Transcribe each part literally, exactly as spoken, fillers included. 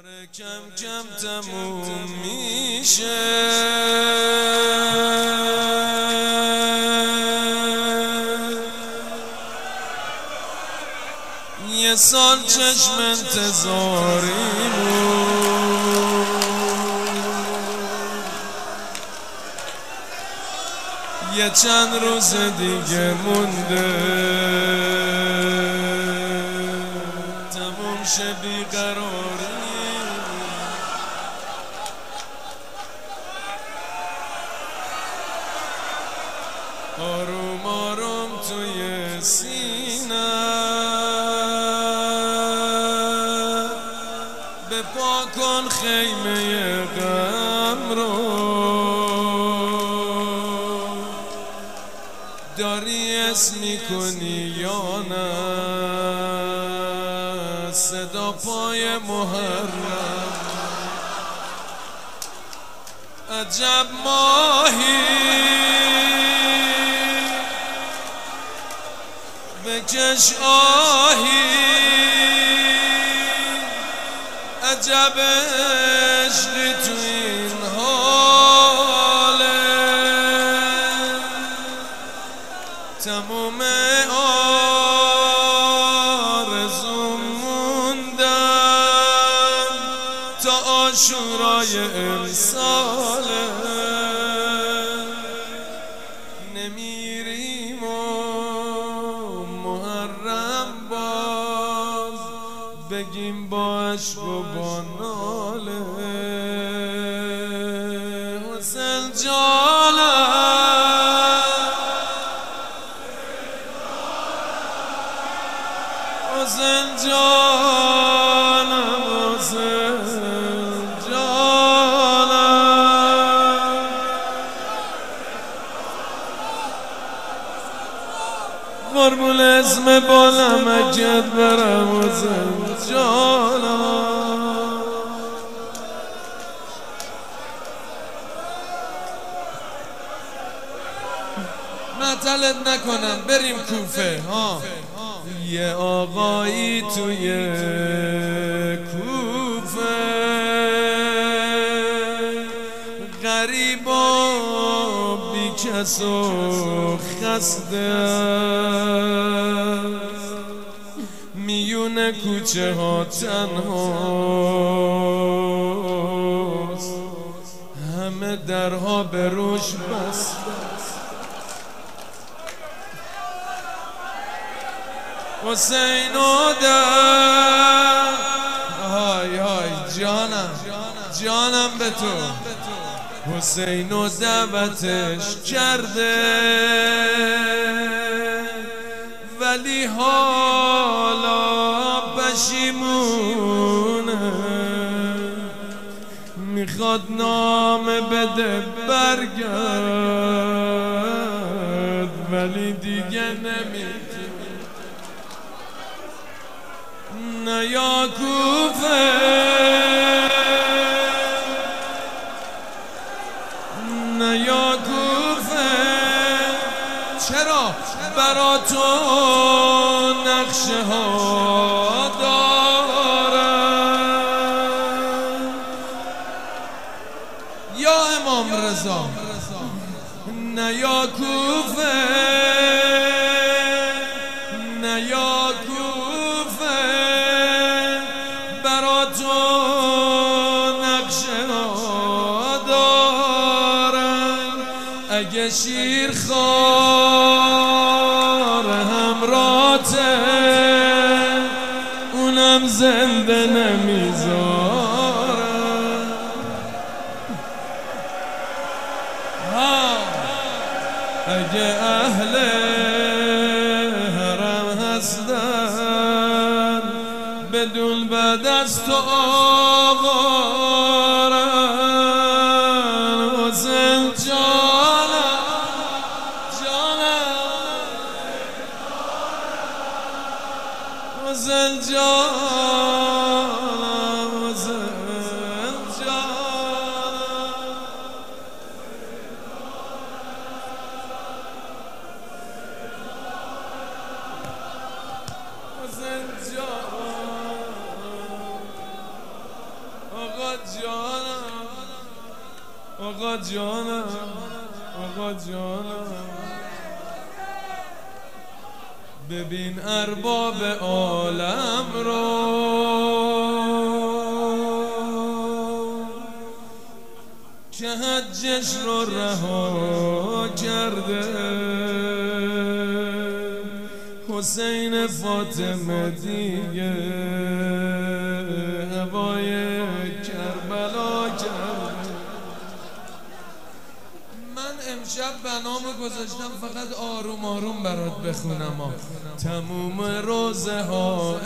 داره کم کم تموم میشه، یه سال چشم انتظاریمون، یه چند روز دیگه مونده تموم شه بیقراری. آروم آروم توی سینه بپا کن خیمه غم رو، داری اسم میکنی یا نه صدا پای محرم. عجب ماهی بکش آهی، عجب عشقی تو این حاله، تموم آرزوم موندن تا عاشورای امساله، نمیریم و محرم باز بگیم با عشق و با ناله. حسین جانم، حسین جانم، حسین جانم، قربون اسم بالم اگت برم حسین جانم. معطلت نکنم بریم کوفه ها. یه آقایی توی کوفه غریب و بی کس و خسته، میون کوچه ها تنهاست، همه درها به روش بسته. حسین و در های های جانم جانم به تو، حسین و دعوتش کرده ولی حالا پشیمونه، میخواد نامه بده برگرد ولی دیگه نمیتونه. نه یا کوفه، نه یا کوفه، چرا برا تو نقشه ها دارم یا امام رضا. نه یا کوفه، نه یا کوفه، برا تو نقشه ها دارم. اگه شیرخوار همراته اونم زنده نمیذارم. ها اگه اهل حرم هستن بدون بعد از تو آوارن. حسین جانم جانم، حسین جانم، حسین جانم، حسین جانم. آقا جانم آقا جانم آقا جانم ببین ارباب عالم رو که حجش رو رها کرده حسین فاطمه دیگه هوای کربلا کرده. من امشب بنامو گذاشتم فقط آروم آروم برات بخونم ها. تموم روزه ها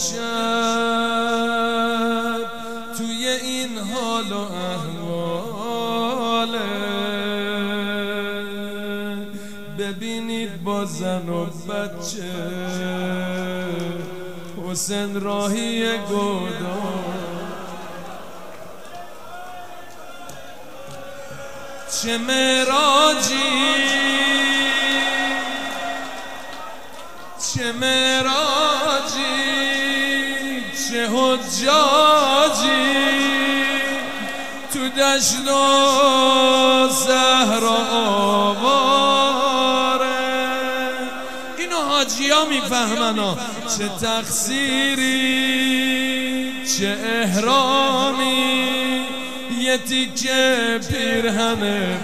امشب توی این حال و احواله ببینید با زن و بچه حسین راهی گودان. چه معراجی چه معراجی چه حجاجی تو دشت و صحرا آواره. اینو حاجی ها میفهمن ها. چه تقصیری چه احرامی یه تیکه پیرهن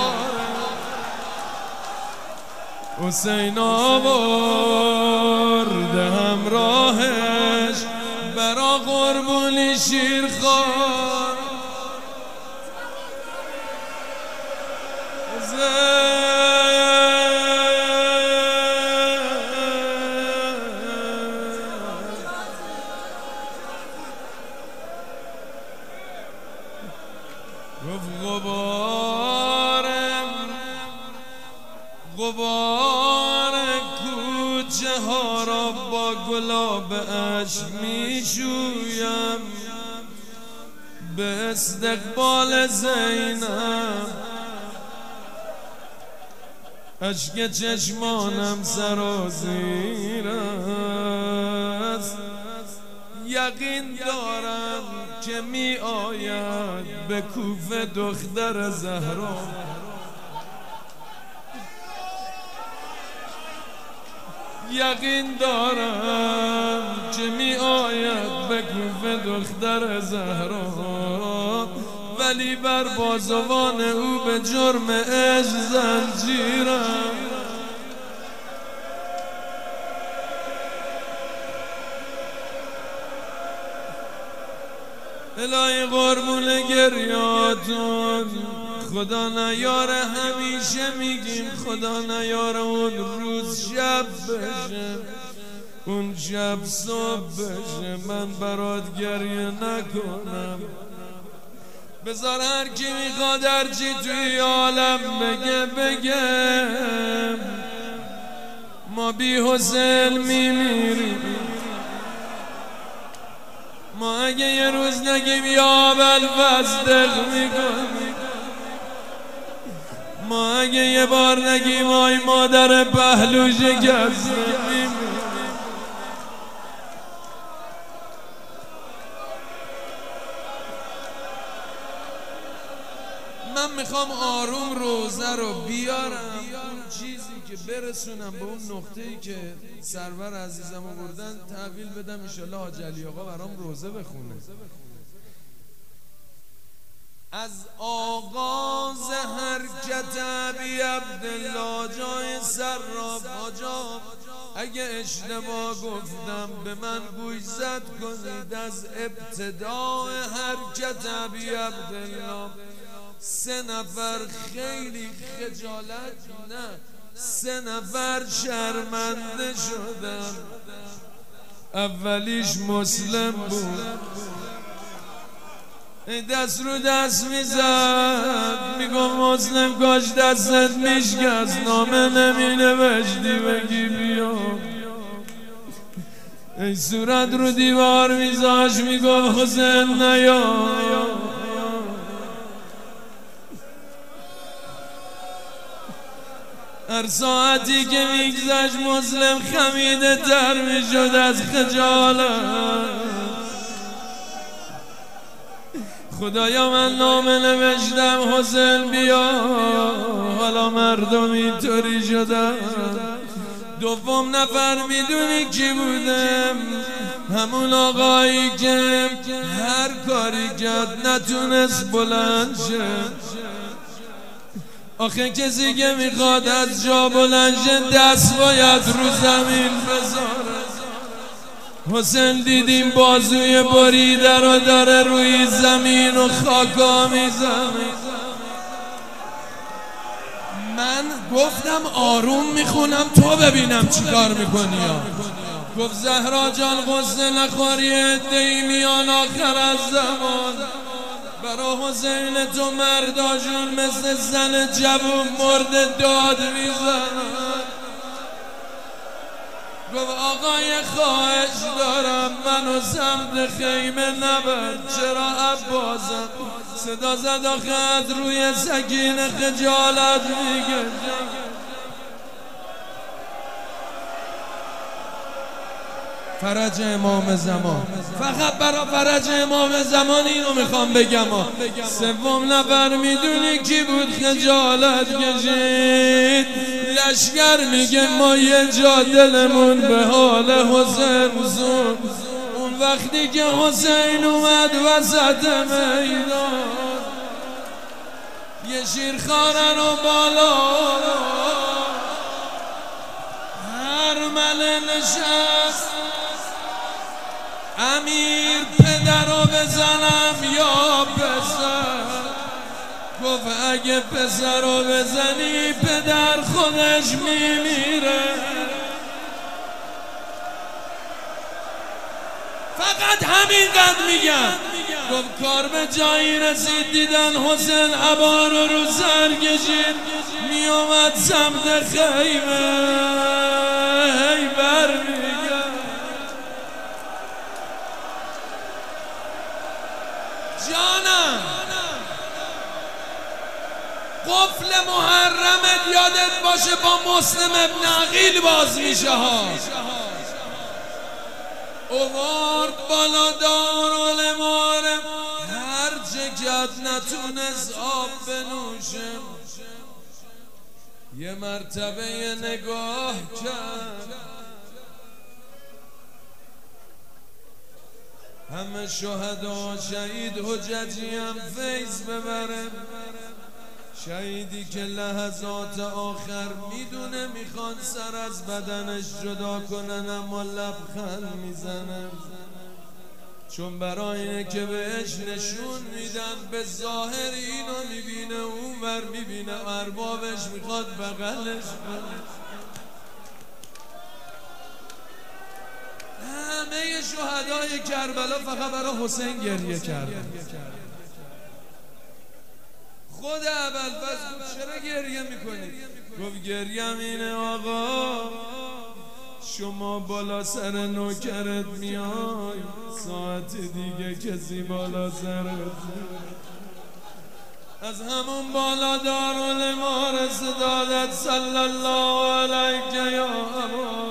حسین آورده همراهش برا قربونی شیرخوار. غبارم غبار کوچه ها را با گلاب اشک می شویم به استقبال زینب. اشک چشمانم سرازیر است یقین دارم که می آید به کوفه دختر زهرا. یقین دارم که می آید به کوفه دختر زهرا ولی بر بازوان او به جرم عشق زنجیرم. الهی قربون گریاتون خدا نیاره همیشه میگیم خدا نیاره اون روز شب بشه اون شب صبح بشه من برات گریه نکنم. بذار هر کی میخواد هرچی توی عالم بگه بگه ما بی حسین میمیریم. ما اگه یه روز نگیم یا ابوالفضل میکنیم ما اگه یه بار نگیم آی مادر پهلو شکستیم. من میخوام آروم روزه رو بیارم اون چیزی که برسونم به اون نقطه‌ای که سرور عزیزم آوردن تحویل بدم انشالله حاج علی آقا برام روزه بخونه. از آغاز حرکت ابی عبدالله جای سراب حاجا اگه اشتباه گفتم به من گوش زد کنید. از ابتدای حرکت ابی عبدالله سه نفر خیلی خجالت نه سه نفر شرمنده شدن. اولیش مسلم بود دست رو دست میزد میگم مسلم کاش دستت میشکست نامه نمی نوشتی بگی بیا. ای صورت رو دیوار میزاش میگم حسین نیا. هر ساعتی که میگذشت مسلم خمیده تر میشد از خجالت. خدایا من نامه نوشتم حسین بیا، حالا مردم اینطوری شدن. دوم نفر میدونی کی بودم؟ همون آقایی که هر کاری کرد نتونست بلند شه. آخه کسی که میخواد از جا بلند شه دست باید رو زمین بذاره. حسین دیدیم بازوی بریده رو داره روی زمین و خاکا میزنه. من گفتم آروم میخونم تو ببینم چی کار میکنی. گفت زهرا جان غصه نخوری، عده‌ای میان آخر از زمان برا حسین تو مرداشون مثل زن جوون مرده داد میزنن. گفت آقای خواهش دارم منو سمت خیمه نبر. چرا عباسم؟ صدا زد آخه از روی سکینه خجالت میگه. فرج امام زمان، فقط برا فرج امام زمان اینو میخوام بگم. سوم نفر میدونی کی بود خجالت کشید؟ لشگر میگه ما یه جا دلمون به حال حسین زون. اون وقتی که حسین اومد وسط میدان، یه شیرخواره رو بالا هر مله نشست. امیر پدر رو بزنم یا پسر؟ گفت اگه پسر رو بزنی پدر خودش میمیره. فقط همینقدر میگم. گفت کار به جایی رسید دیدن حسین عبا رو رو سر کشید میومد سمت خیمه. هی برمیگه جانم، قفل محرمت یادت باشه با مسلم ابن عقیل باز میشه ها. اوارد بالا دارالمارم، هر جگت نتونست آب بنوشم. یه مرتبه نگاه کرد، همه شهدا شهید حججی هم فیض ببرم. شهیدی که لحظات آخر میدونه میخوان سر از بدنش جدا کنن اما لبخند میزنن، چون برای اینه که بهش نشون میدن به ظاهر اینو میبینه اون ور میبینه اربابش میخواد بغلش کنه. همه شهدای کربلا فقط برای حسین گریه کردن. خود ابوالفضل چرا گریه میکنی؟ گفت گریم اینه آقا شما بالا سر نوکرت میای، ساعت دیگه کسی بالا سرت. از همون بالا دارالمار صدادت صلی الله علیه یا ابا